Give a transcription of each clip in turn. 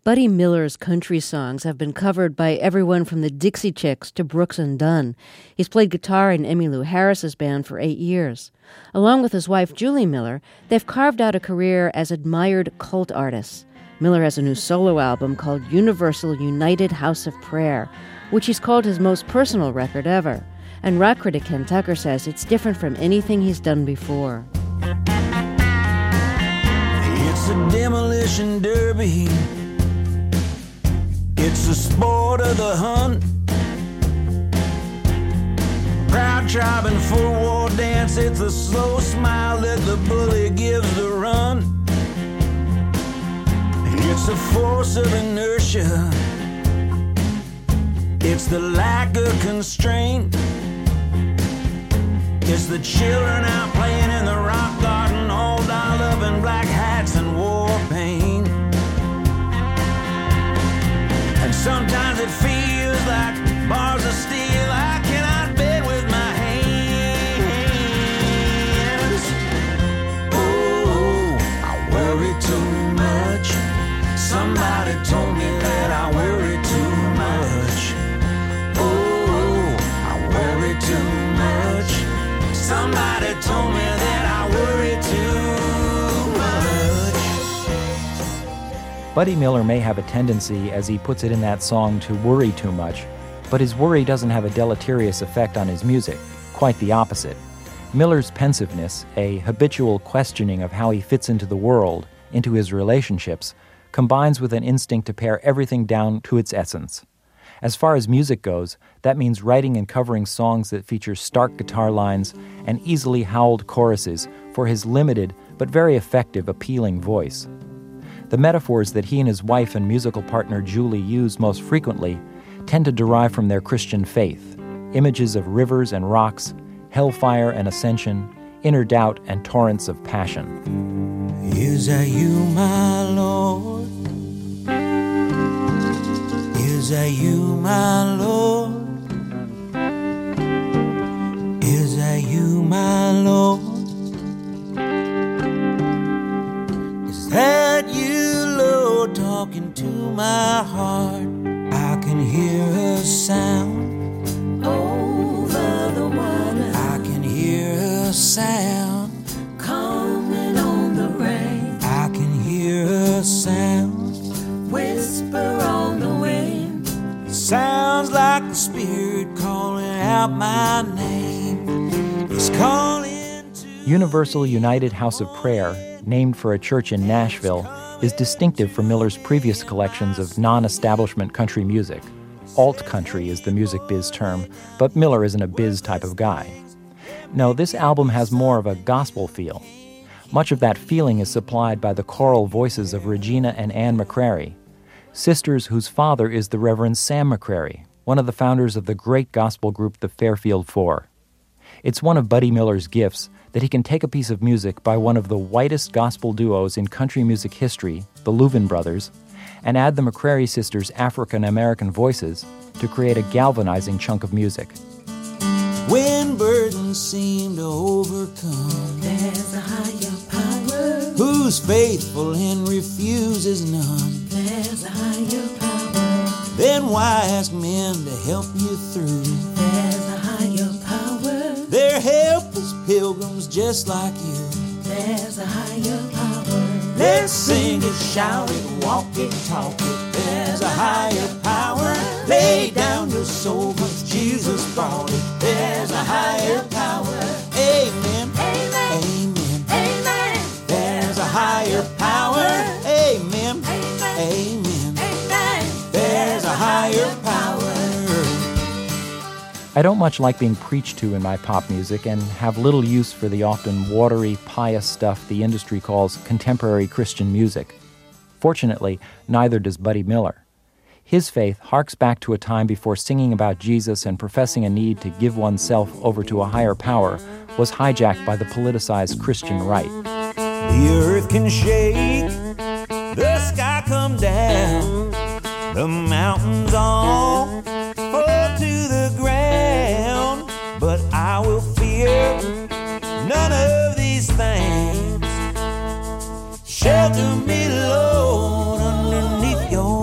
Buddy Miller's country songs have been covered by everyone from the Dixie Chicks to Brooks and Dunn. He's played guitar in Emmylou Harris's band for 8 years. Along with his wife, Julie Miller, they've carved out a career as admired cult artists. Miller has a new solo album called Universal United House of Prayer, which he's called his most personal record ever. And rock critic Ken Tucker says it's different from anything he's done before. It's a demolition derby. It's the sport of the hunt. Proud tribe and full war dance. It's a slow smile that the bully gives the run. It's the force of inertia. It's the lack of constraint. It's the children out playing in the rock garden, all dolled up in black hats and war paint. And sometimes it feels like bars of steel I cannot bend with my hands. Oh, I worry too much. Somebody told me that I worry too much. Oh, I worry too much. Somebody told me that I worry too much. Buddy Miller may have a tendency, as he puts it in that song, to worry too much, but his worry doesn't have a deleterious effect on his music. Quite the opposite. Miller's pensiveness, a habitual questioning of how he fits into the world, into his relationships, combines with an instinct to pare everything down to its essence. As far as music goes, that means writing and covering songs that feature stark guitar lines and easily howled choruses for his limited but very effective, appealing voice. The metaphors that he and his wife and musical partner Julie use most frequently tend to derive from their Christian faith, images of rivers and rocks, hellfire and ascension, inner doubt and torrents of passion. Is that you, my Lord? Is that you, my Lord? Is that you, my Lord? Is that you, Lord, talking to my heart? I can hear a sound over the water. I can hear a sound coming on the rain. I can hear a sound whisper on the wind. Sounds like the Spirit calling out my name. It's calling to Universal United House of Prayer, named for a church in Nashville, is distinctive from Miller's previous collections of non-establishment country music. Alt country is the music biz term, but Miller isn't a biz type of guy. No, this album has more of a gospel feel. Much of that feeling is supplied by the choral voices of Regina and Anne McCrary, sisters whose father is the Reverend Sam McCrary, one of the founders of the great gospel group the Fairfield Four. It's one of Buddy Miller's gifts that he can take a piece of music by one of the whitest gospel duos in country music history, the Louvin Brothers, and add the McCrary sisters' African-American voices to create a galvanizing chunk of music. When burdens seem to overcome, There's a higher power. who's faithful and refuses none. There's a higher power. Then why ask men to help you through? There's a higher power. They're helpless pilgrims just like you. There's a higher power. Let's sing it, shout it, walk it, talk it. There's a higher power. Lay down your soul, 'cause Jesus brought it. There's a higher power. Amen. Amen. Amen. Amen. There's a higher power. Amen. Amen. Amen. Amen. There's a higher power. I don't much like being preached to in my pop music and have little use for the often watery, pious stuff the industry calls contemporary Christian music. Fortunately, neither does Buddy Miller. His faith harks back to a time before singing about Jesus and professing a need to give oneself over to a higher power was hijacked by the politicized Christian right. The earth can shake, the sky come down, the mountains all fall to the ground, but I will fear none of these things. Shelter me, Lord, underneath your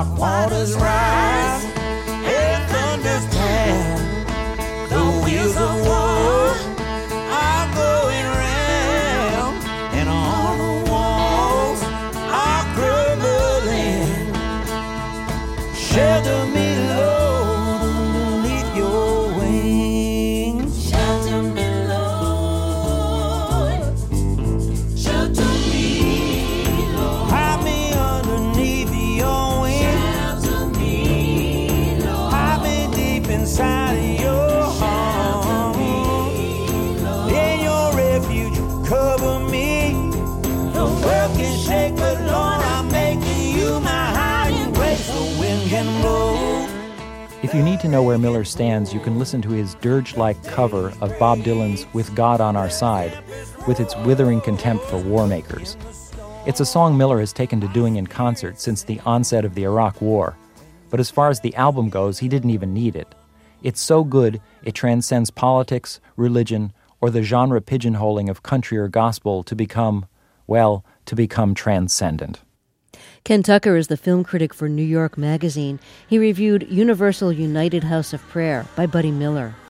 rock waters rise, and thunders pound. The wheels of war are going round, and all the walls are crumbling. Shelter me, Lord, underneath your wings. Shelter me, Lord. Shelter me, Lord. Hide me underneath your wings. Shelter me, Lord. Hide me deep inside of your arms. In your refuge, cover me. The world can shake, but Lord, I'm making you my hiding place. The wind can blow. If you need to know where Miller stands, you can listen to his dirge-like cover of Bob Dylan's With God on Our Side, with its withering contempt for war makers. It's a song Miller has taken to doing in concert since the onset of the Iraq War. But as far as the album goes, he didn't even need it. It's so good, it transcends politics, religion, or the genre pigeonholing of country or gospel to become transcendent. Ken Tucker is the film critic for New York Magazine. He reviewed Universal United House of Prayer by Buddy Miller.